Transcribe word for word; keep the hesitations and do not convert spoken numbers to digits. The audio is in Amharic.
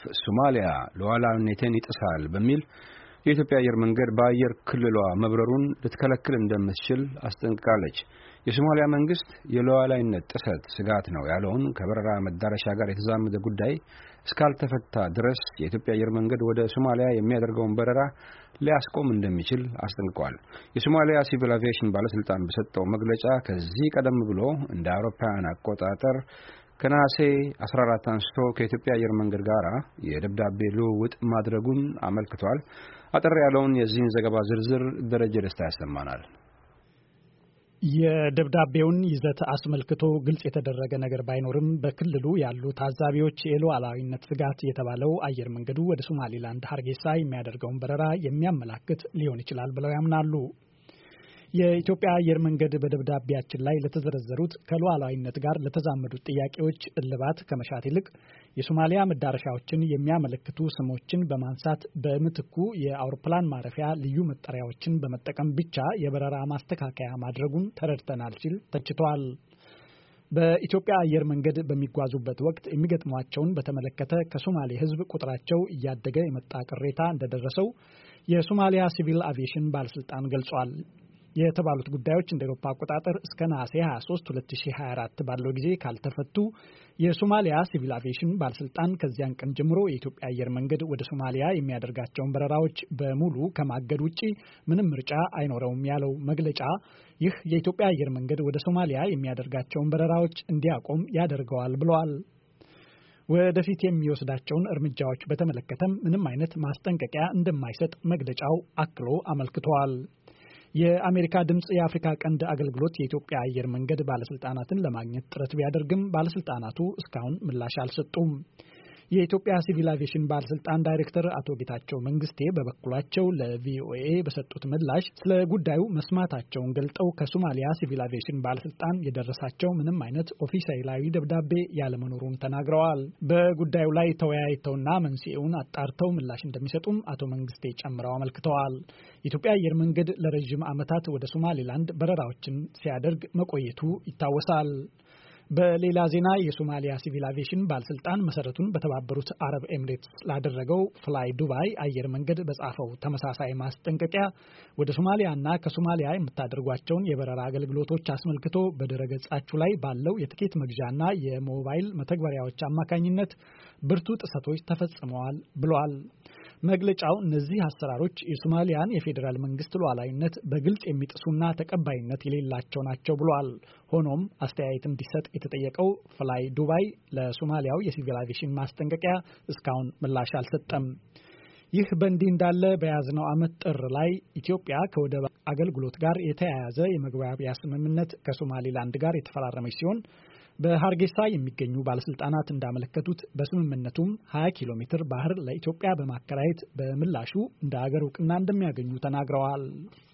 ሶማሊያ ሉዓላዊነትን ይጥሳል በሚል የኢትዮጵያ አየር መንገድ በአየር ክልሏ መብረሩን ልትከለክል እንደምትችል አስጠንቅቃለች። የሶማሊያ መንግስት የሉዓላዊነት ጥሰት ስጋት ነው ያለውን ከበረራ መዳረሻ ጋር የተዛመደ ጉዳይ እስካልተፈታ ድረስ የኢትዮጵያ አየር መንገድ ወደ ሶማሊያ የሚያደርገውን በረራ ሊያስቆም እንደሚችል አስጠንቅቋል። የሶማሊያ ሲቪል አቪዬሽን ባለስልጣን በሰጠው መግለጫ ከዚህ ቀደም ብሎ እንደ አውሮፓውያን አቆጣጠር ከነሐሴ አስራ አራት አንስቶ ከኢትዮጵያ አየር መንገድ ጋር የደብዳቤ ልውውጥ ማድረጉን አመልክቷል። አጠር ያለውን የዚህን ዘገባ ዝርዝር ደረጀ ደስታ ያሰማናል። የደብዳቤውን ይዘት አስመልክቶ ግልጽ የተደረገ ነገር ባይኖርም በክልሉ ያሉ ታዛቢዎች የሉዓላዊነት ስጋት የተባለው አየር መንገዱ ወደ ሶማሊላንድ ሀርጌሳ የሚያደርገውን በረራ የሚያመላክት ሊሆን ይችላል ብለው ያምናሉ። የኢትዮጵያ አየር መንገድ በደብዳቤያችን ላይ ለተዘረዘሩት ከሉዓላዊነት ጋር ለተዛመዱት ጥያቄዎች እልባት ከመሻት ይልቅ የሶማሊያ መዳረሻዎችን የሚያመለክቱ ስሞችን በማንሳት በምትኩ የአውሮፕላን ማረፊያ ልዩ መጠሪያዎችን በመጠቀም ብቻ የበረራ ማስተካከያ ማድረጉን ተረድተናል ሲል ተችቷል። በኢትዮጵያ አየር መንገድ በሚጓዙበት ወቅት የሚገጥሟቸውን በተመለከተ ከሶማሌ ሕዝብ ቁጥራቸው እያደገ የመጣ ቅሬታ እንደደረሰው የሶማሊያ ሲቪል አቪዬሽን ባለስልጣን ገልጿል። የተባሉት ጉዳዮች እንደ አውሮፓ አቆጣጠር እስከ ነሐሴ ሃያ ሶስት ሁለት ሺህ ሃያ አራት ባለው ጊዜ ካልተፈቱ የሶማሊያ ሲቪል አቪዬሽን ባለስልጣን ከዚያን ቀን ጀምሮ የኢትዮጵያ አየር መንገድ ወደ ሶማሊያ የሚያደርጋቸውን በረራዎች በሙሉ ከማገድ ውጪ ምንም ምርጫ አይኖረውም ያለው መግለጫ ይህ የኢትዮጵያ አየር መንገድ ወደ ሶማሊያ የሚያደርጋቸውን በረራዎች እንዲያቆም ያደርገዋል ብለዋል። ወደፊት የሚወስዳቸውን እርምጃዎች በተመለከተም ምንም አይነት ማስጠንቀቂያ እንደማይሰጥ መግለጫው አክሎ አመልክቷል። የአሜሪካ ድምጽ የአፍሪካ ቀንድ አገልግሎት የኢትዮጵያ አየር መንገድ ባለስልጣናትን ለማግኘት ጥረት ቢያደርግም ባለስልጣናቱ እስካሁን ምላሽ አልሰጡም። የኢትዮጵያ ሲቪል አቪዬሽን ባለስልጣን ዳይሬክተር አቶ ጌታቸው መንግስቴ በበኩላቸው ለቪኦኤ በሰጡት ምላሽ ስለ ጉዳዩ መስማታቸውን ገልጠው ከሶማሊያ ሲቪል አቪዬሽን ባለስልጣን የደረሳቸው ምንም አይነት ኦፊሴላዊ ደብዳቤ ያለመኖሩን ተናግረዋል። በጉዳዩ ላይ ተወያይተውና መንስኤውን አጣርተው ምላሽ እንደሚሰጡም አቶ መንግስቴ ጨምረው አመልክተዋል። የኢትዮጵያ አየር መንገድ ለረጅም ዓመታት ወደ ሶማሊላንድ በረራዎችን ሲያደርግ መቆየቱ ይታወሳል። በሌላ ዜና የሶማሊያ ሲቪል አቪዬሽን ባለስልጣን መሰረቱን በተባበሩት አረብ ኤሚሬትስ ላደረገው ፍላይ ዱባይ አየር መንገድ በጻፈው ተመሳሳይ ማስጠንቀቂያ ወደ ሶማሊያና ከሶማሊያ የምታደርጓቸውን የበረራ አገልግሎቶች አስመልክቶ በድረገጻችሁ ላይ ባለው የትኬት መግዣና የሞባይል መተግበሪያዎች አማካኝነት ብርቱ ጥሰቶች ተፈጽመዋል ብሏል። መግለጫው እነዚህ አሰራሮች የሶማሊያን የፌዴራል መንግስት ሉዓላዊነት በግልጽ የሚጥሱና ተቀባይነት የሌላቸው ናቸው ብሏል። ሆኖም አስተያየት እንዲሰጥ የተጠየቀው ፍላይ ዱባይ ለሶማሊያው የሲቪል አቪዬሽን ማስጠንቀቂያ እስካሁን ምላሽ አልሰጠም። ይህ በእንዲህ እንዳለ በያዝነው ዓመት ጥር ላይ ኢትዮጵያ ከወደብ አገልግሎት ጋር የተያያዘ የመግባቢያ ስምምነት ከሶማሊላንድ ጋር የተፈራረመች ሲሆን በሃርጌሳ የሚገኙ ባለስልጣናት እንዳመለከቱት በስምምነቱም ሀያ ኪሎ ሜትር ባህር ለኢትዮጵያ በማከራየት በምላሹ እንደ ሀገር እውቅና እንደሚያገኙ ተናግረዋል።